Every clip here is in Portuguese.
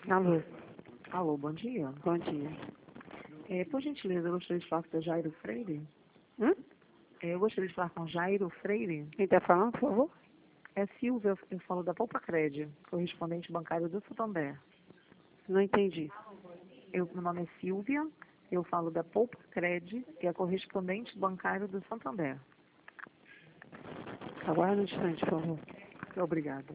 Alô, Alô, bom dia. bom dia. Por gentileza, eu gostaria de falar com o Jairo Freire. Hum? Eu gostaria de falar com Jairo Freire. Quem está falando, por favor? É Silvia, eu falo da Poupa Cred, correspondente bancário do Santander. Não entendi. Meu nome é Silvia, eu falo da Poupa Cred, que é correspondente bancário do Santander. Aguarde um instante, por favor. Obrigada.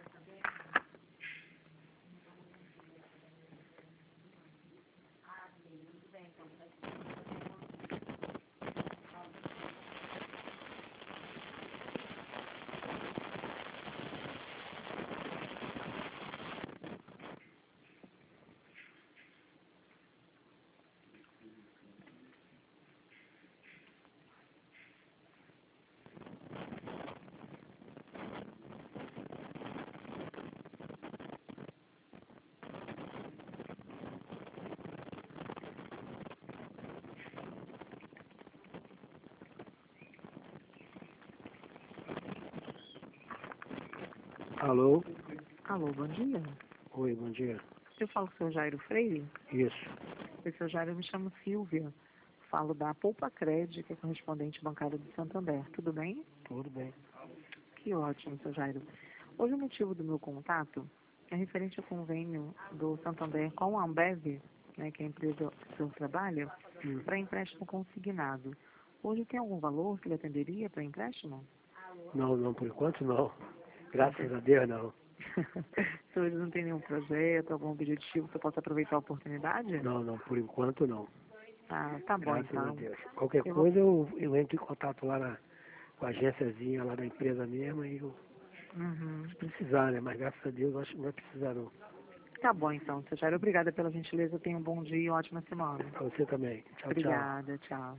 Alô? Alô, bom dia. Oi, bom dia. Eu falo com o seu Jairo Freire. Isso. Oi, seu Jairo, eu me chamo Silvia. Falo da Poupa Cred, que é correspondente bancário do Santander. Tudo bem? Tudo bem. Que ótimo, seu Jairo. Hoje o motivo do meu contato é referente ao convênio do Santander com a Ambev, né, que é a empresa que o senhor trabalha, para empréstimo consignado. Hoje tem algum valor que ele atenderia para empréstimo? Não, por enquanto não. Graças a Deus não. Se hoje não tem nenhum projeto, algum objetivo que eu possa aproveitar a oportunidade? Não, por enquanto não. Ah, tá bom Graças a então. Deus. Qualquer Eu vou... coisa eu entro em contato lá com a agênciazinha lá da empresa mesmo e eu Uhum. se precisar, né? Mas graças a Deus eu acho que não vai precisar não. Tá bom então, seu Jairo. Obrigada pela gentileza. Tenha um bom dia e uma ótima semana. Pra você também. Tchau, tchau. Obrigada, tchau.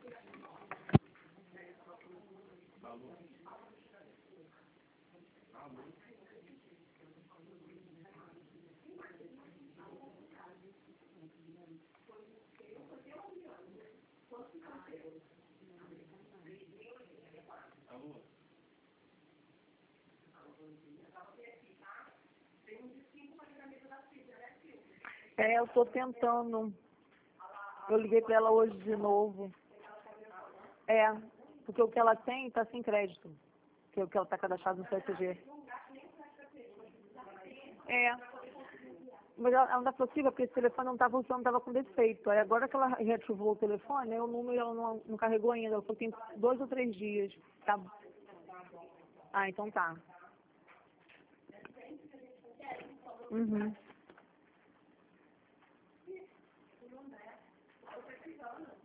Eu tô tentando. Eu liguei para ela hoje de novo. Porque o que ela tem está sem crédito. Que é o que ela está cadastrado no CSG. Mas ela não é possível, porque esse telefone não estava funcionando, estava com defeito. Aí agora que ela reativou o telefone, aí o número ela não carregou ainda. Ela falou que tem 2 ou 3 dias. Tá. Ah, então tá. Uhum.